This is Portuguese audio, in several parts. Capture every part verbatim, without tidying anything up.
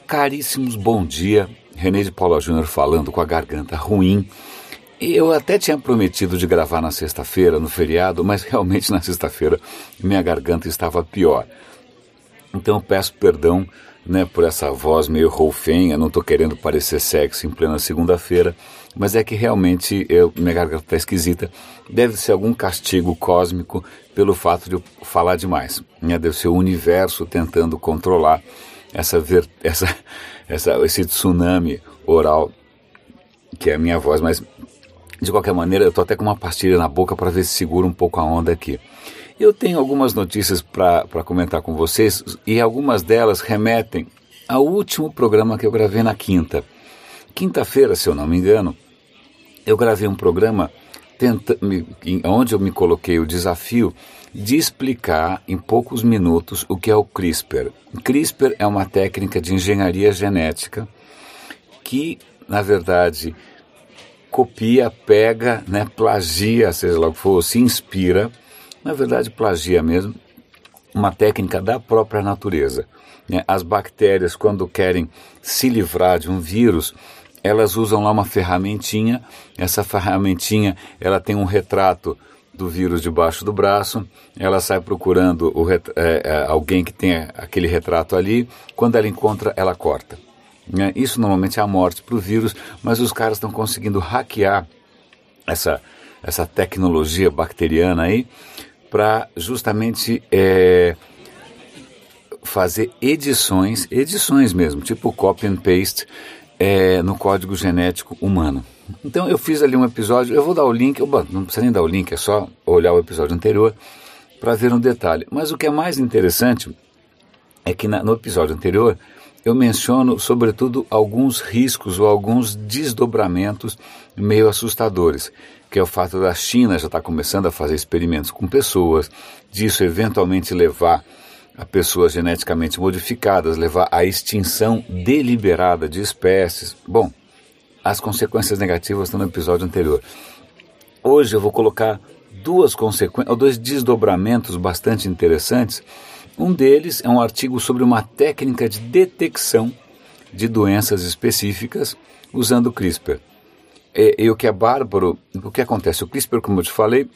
Caríssimos, bom dia. René de Paula Júnior falando com a garganta ruim. Eu até tinha prometido de gravar na sexta-feira, no feriado, mas realmente na sexta-feira minha garganta estava pior. Então eu peço perdão, né, por essa voz meio roufenha, não estou querendo parecer sexy em plena segunda-feira, mas é que realmente eu, minha garganta está esquisita. Deve ser algum castigo cósmico pelo fato de eu falar demais, né? Deve ser o universo tentando controlar essa, ver, essa, essa, esse tsunami oral que é a minha voz, mas de qualquer maneira eu estou até com uma pastilha na boca para ver se segura um pouco a onda aqui. Eu tenho algumas notícias para comentar com vocês e algumas delas remetem ao último programa que eu gravei na quinta. Quinta-feira, se eu não me engano, eu gravei um programa tenta, me, onde eu me coloquei o desafio de explicar em poucos minutos o que é o CRISPR. CRISPR é uma técnica de engenharia genética que, na verdade, copia, pega, né, plagia, seja lá o que for, se inspira, na verdade plagia mesmo, uma técnica da própria natureza. Né? As bactérias, quando querem se livrar de um vírus, elas usam lá uma ferramentinha, essa ferramentinha ela tem um retrato do vírus debaixo do braço, ela sai procurando o ret- é, é, alguém que tenha aquele retrato ali, quando ela encontra, ela corta. Né? Isso normalmente é a morte para o vírus, mas os caras estão conseguindo hackear essa, essa tecnologia bacteriana aí, para justamente é, fazer edições, edições mesmo, tipo copy and paste é, no código genético humano. Então eu fiz ali um episódio, eu vou dar o link, bom, não precisa nem dar o link, é só olhar o episódio anterior para ver um detalhe. Mas o que é mais interessante é que na, no episódio anterior eu menciono sobretudo alguns riscos ou alguns desdobramentos meio assustadores, que é o fato da China já estar começando a fazer experimentos com pessoas, disso eventualmente levar a pessoas geneticamente modificadas, levar à extinção deliberada de espécies. Bom, as consequências negativas estão no episódio anterior. Hoje eu vou colocar duas consequências, dois desdobramentos bastante interessantes. Um deles é um artigo sobre uma técnica de detecção de doenças específicas usando o CRISPR. E, e o que é bárbaro, o que acontece? O CRISPR, como eu te falei,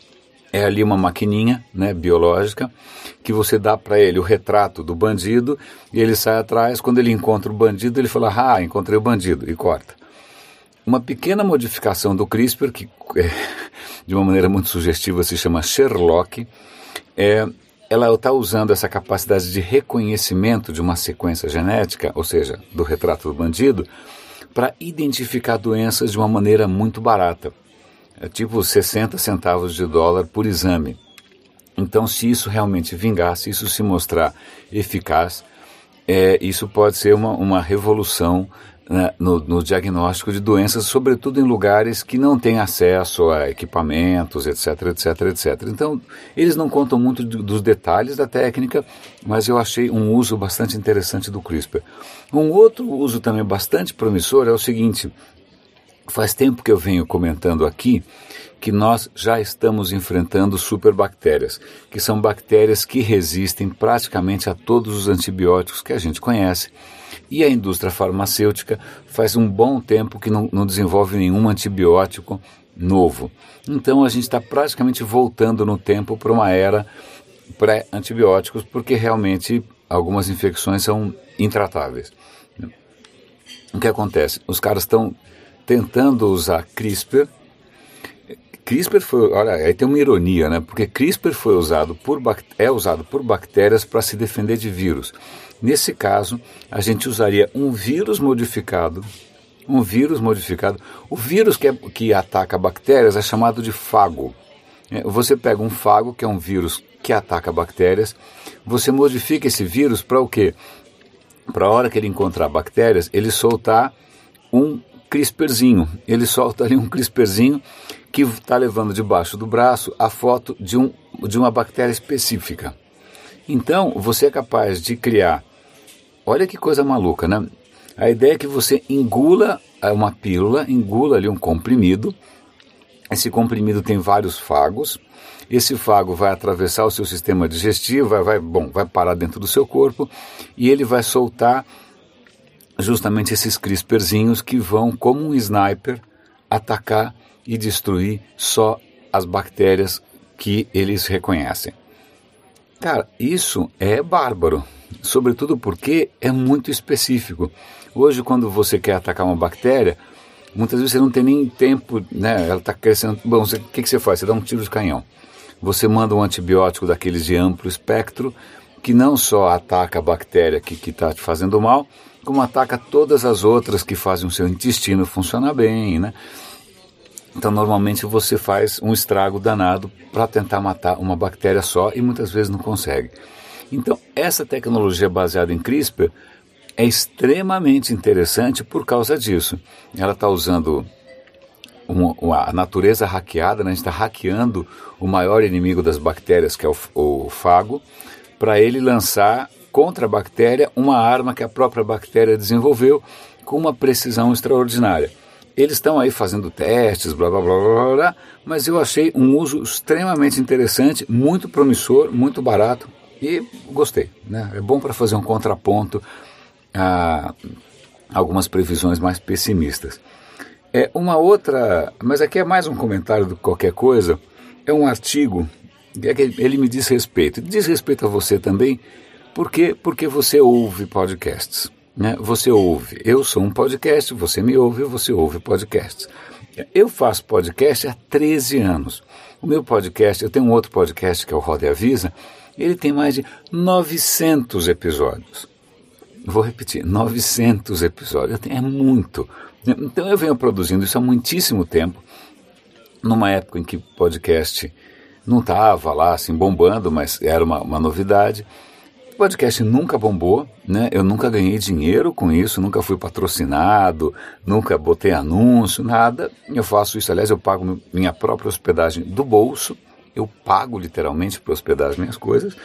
é ali uma maquininha, né, biológica, que você dá para ele o retrato do bandido e ele sai atrás. Quando ele encontra o bandido, ele fala, ah, encontrei o bandido, e corta. Uma pequena modificação do CRISPR, que é, de uma maneira muito sugestiva se chama Sherlock, é, ela está usando essa capacidade de reconhecimento de uma sequência genética, ou seja, do retrato do bandido, para identificar doenças de uma maneira muito barata, é tipo sessenta centavos de dólar por exame. Então, se isso realmente vingar, se isso se mostrar eficaz, é, isso pode ser uma, uma revolução, né, no, no diagnóstico de doenças, sobretudo em lugares que não têm acesso a equipamentos, etc, etc, etcétera. Então, eles não contam muito de, dos detalhes da técnica, mas eu achei um uso bastante interessante do CRISPR. Um outro uso também bastante promissor é o seguinte: faz tempo que eu venho comentando aqui que nós já estamos enfrentando superbactérias, que são bactérias que resistem praticamente a todos os antibióticos que a gente conhece. E a indústria farmacêutica faz um bom tempo que não, não desenvolve nenhum antibiótico novo. Então a gente está praticamente voltando no tempo para uma era pré-antibióticos, porque realmente algumas infecções são intratáveis. O que acontece? Os caras estão tentando usar CRISPR. CRISPR foi, olha, aí tem uma ironia, né? Porque CRISPR foi usado por, é usado por bactérias para se defender de vírus. Nesse caso, a gente usaria um vírus modificado, um vírus modificado. O vírus que, é, que ataca bactérias é chamado de fago. Você pega um fago, que é um vírus que ataca bactérias, você modifica esse vírus para o quê? Para a hora que ele encontrar bactérias, ele soltar um CRISPRzinho. Ele solta ali um CRISPRzinho que está levando debaixo do braço a foto de, um, de uma bactéria específica. Então, você é capaz de criar, olha que coisa maluca, né? A ideia é que você engula uma pílula, engula ali um comprimido. Esse comprimido tem vários fagos. Esse fago vai atravessar o seu sistema digestivo, vai, vai, bom, vai parar dentro do seu corpo e ele vai soltar justamente esses CRISPRzinhos que vão, como um sniper, atacar e destruir só as bactérias que eles reconhecem. Cara, isso é bárbaro, sobretudo porque é muito específico. Hoje, quando você quer atacar uma bactéria, muitas vezes você não tem nem tempo, né? Ela está crescendo. Bom, o que, que você faz? Você dá um tiro de canhão. Você manda um antibiótico daqueles de amplo espectro, que não só ataca a bactéria que está te fazendo mal, como ataca todas as outras que fazem o seu intestino funcionar bem, né? Então, normalmente você faz um estrago danado para tentar matar uma bactéria só e muitas vezes não consegue. Então, essa tecnologia baseada em CRISPR é extremamente interessante por causa disso. Ela está usando uma, uma, a natureza hackeada, né? A gente está hackeando o maior inimigo das bactérias, que é o, o fago, para ele lançar contra a bactéria uma arma que a própria bactéria desenvolveu com uma precisão extraordinária. Eles estão aí fazendo testes, blá, blá, blá, blá, blá, mas eu achei um uso extremamente interessante, muito promissor, muito barato e gostei, né? É bom para fazer um contraponto a algumas previsões mais pessimistas. É uma outra, mas aqui é mais um comentário do que qualquer coisa, é um artigo, é que ele me diz respeito, diz respeito a você também, porque, porque você ouve podcasts, né? Você ouve, eu sou um podcast, você me ouve, você ouve podcasts. Eu faço podcast há treze anos. O meu podcast, eu tenho um outro podcast que é o Roda e Avisa, ele tem mais de novecentos episódios. Vou repetir, novecentos episódios, é muito. Então eu venho produzindo isso há muitíssimo tempo, numa época em que podcast não estava lá assim bombando, mas era uma, uma novidade. O podcast nunca bombou, né? Eu nunca ganhei dinheiro com isso, nunca fui patrocinado, nunca botei anúncio, nada. Eu faço isso, aliás, eu pago minha própria hospedagem do bolso, eu pago literalmente para hospedar as minhas coisas.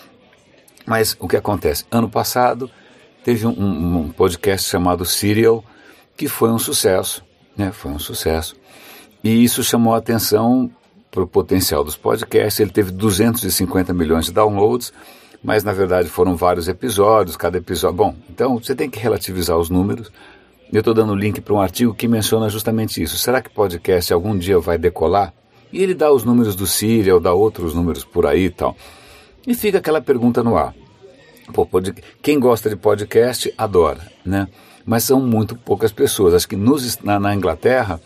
Mas o que acontece? Ano passado teve um, um, um podcast chamado Serial, que foi um sucesso, né? Foi um sucesso. E isso chamou a atenção para o potencial dos podcasts. Ele teve duzentos e cinquenta milhões de downloads, mas na verdade foram vários episódios, cada episódio... Bom, então você tem que relativizar os números. Eu estou dando link para um artigo que menciona justamente isso. Será que podcast algum dia vai decolar? E ele dá os números do Serial, dá outros números por aí e tal. E fica aquela pergunta no ar. Pô, pod... Quem gosta de podcast adora, né? Mas são muito poucas pessoas. Acho que nos, na, na Inglaterra,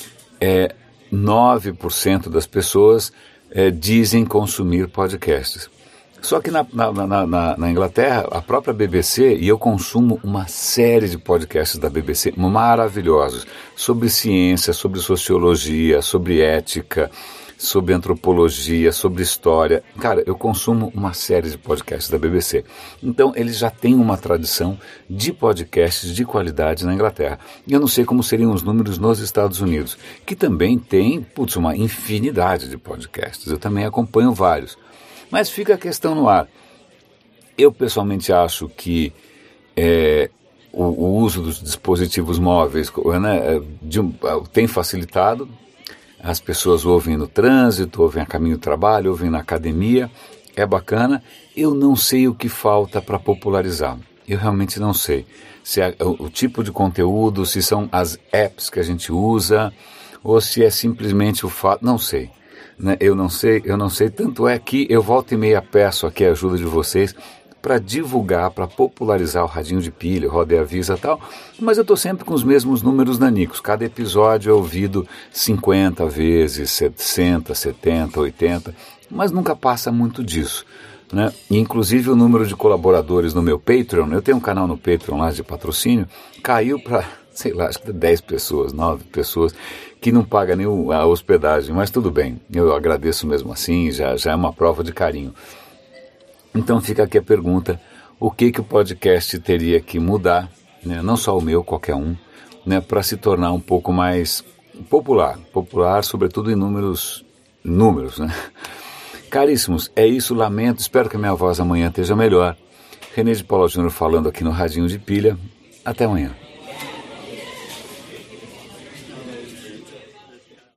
é, nove por cento das pessoas é, dizem consumir podcasts. Só que na, na, na, na, na Inglaterra, a própria B B C, e eu consumo uma série de podcasts da B B C maravilhosos, sobre ciência, sobre sociologia, sobre ética, sobre antropologia, sobre história. Cara, eu consumo uma série de podcasts da B B C. Então, eles já têm uma tradição de podcasts de qualidade na Inglaterra. E eu não sei como seriam os números nos Estados Unidos, que também tem, putz, uma infinidade de podcasts. Eu também acompanho vários. Mas fica a questão no ar. Eu, pessoalmente, acho que é, o, o uso dos dispositivos móveis, né, de, tem facilitado. As pessoas ouvem no trânsito, ouvem a caminho do trabalho, ouvem na academia, é bacana. Eu não sei o que falta para popularizar, eu realmente não sei. Se é o, o tipo de conteúdo, se são as apps que a gente usa, ou se é simplesmente o fato, não sei. Né? Eu não sei, eu não sei, tanto é que eu volta e meia peço aqui a ajuda de vocês para divulgar, para popularizar o radinho de pilha, o Roda e Avisa e tal, mas eu estou sempre com os mesmos números nanicos. Cada episódio é ouvido cinquenta vezes, sessenta, setenta, oitenta, mas nunca passa muito disso, né? E, inclusive o número de colaboradores no meu Patreon, eu tenho um canal no Patreon lá de patrocínio, caiu para, sei lá, acho que dez pessoas, nove pessoas, que não paga nem a hospedagem, mas tudo bem, eu agradeço mesmo assim, já, já é uma prova de carinho. Então fica aqui a pergunta, o que que o podcast teria que mudar, né, não só o meu, qualquer um, né, para se tornar um pouco mais popular, popular sobretudo em números, números, né? Caríssimos, é isso, lamento, espero que a minha voz amanhã esteja melhor. René de Paula Júnior falando aqui no Radinho de Pilha, até amanhã.